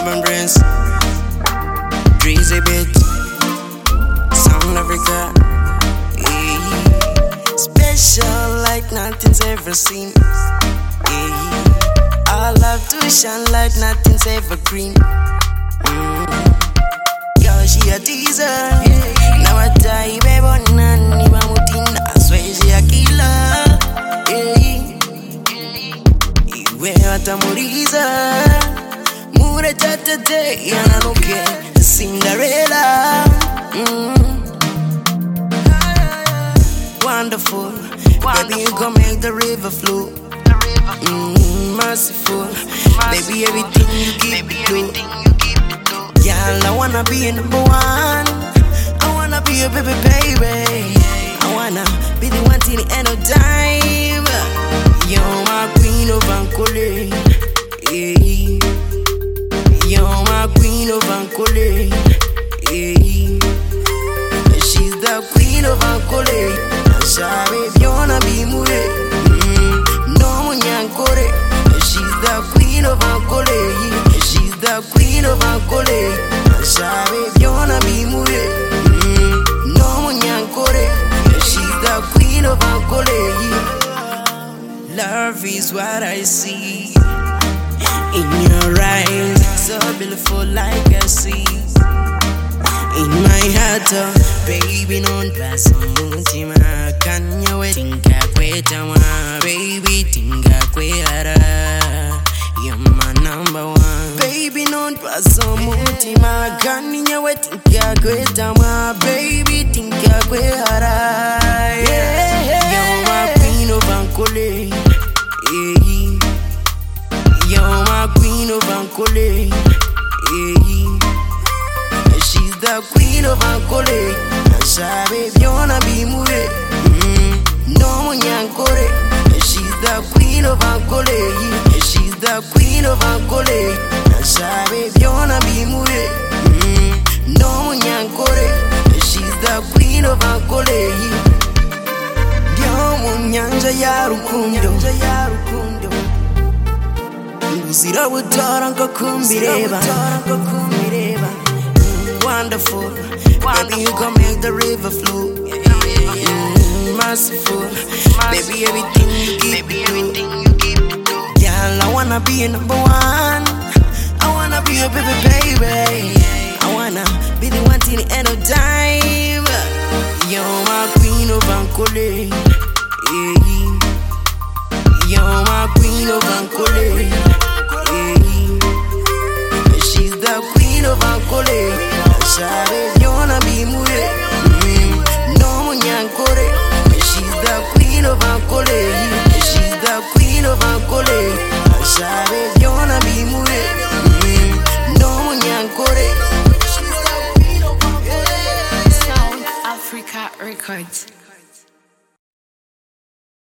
Urban Prince, Drizzy Beat, Sound Africa. Special like nothing's ever seen. Our love to shine like nothing's ever green. Girl, she a teaser. Now I die, baby, on nani bamutina. I swear she a killer. Iwe atamuriza. Mure tatate, yana nuke Cinderella. Wonderful, baby, you gon' make the river flow. Merciful, baby, everything you give me do. Girl, I wanna be your number one. I wanna be your baby, baby. I wanna be the one till the end of time. You're my queen of Ankole. You're my queen of Ankole. She's the queen of Ankole. Sabe, Fiona be mure. No munyankore. She's the queen of Ankole. She's the queen of Ankole. Sabe, Fiona be mure. No munyankore. She's the queen of Ankole. Love is what I see in your eyes, so beautiful like I see. In my heart, baby, non pass mutima. Kanya we tinka kwe tawa, baby tinka kwe hara. You're my number one, baby, non pass mutima. Kanya we tinka kwe tawa, baby tinka kwe hara. You're my queen of Ankole. You're my queen of Ankole. She's the queen of Ankole. Sabe, Fiona be mure. No munyankore. She's the queen of Ankole. She's the queen of Ankole. Sabe, Fiona be mure. No munyankore. She's the queen of Ankole. Yo munyanja ya rukundo. Uzira budara nkakumbireba. Wonderful, baby, you gon' make the river flow. Merciful, baby, everything you give me. Girl, I wanna be your number one. I wanna be your baby, baby. I wanna be the one till the end of time. You're my queen of Ankole. You're my queen of Ankole. She's the queen of Ankole. Sabe, Fiona be mure. No munyankore. She's the queen of Ankole. She's the queen of Ankole. Sabe, Fiona be mure. No munyankore. Sound Africa Records.